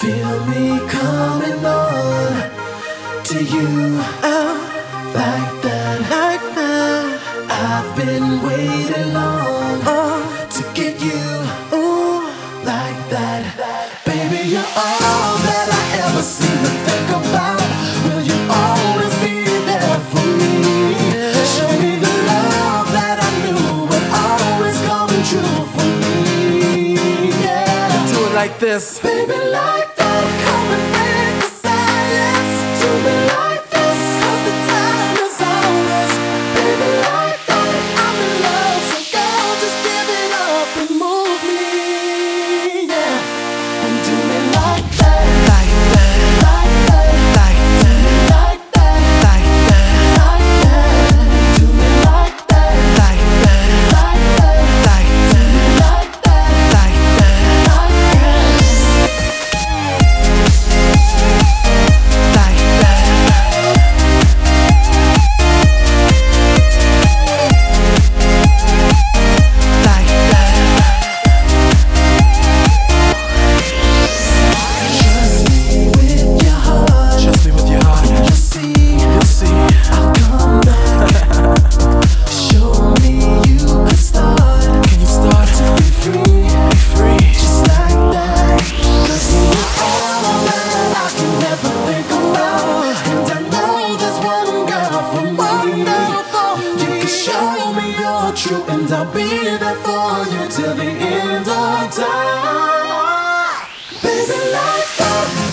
Feel me coming on to you, like that, like that. I've been waiting long to get you, like that. Baby, you're all that I ever seem to think about. Will you always be there for me? Show me the love that I knew would always come true for me. Yeah, do it like this, baby, like that. Come and break the silence. Do me like this, 'cause the time is ours. Baby, like that. I'm in love, so girl, just give it up and move me. Yeah, and do me like that, like that, like that, like that, like that, like that, like that. Do me like that, like that, like that, like that, like that, like that, like true, and I'll be there for you till the end of time. Baby, like that.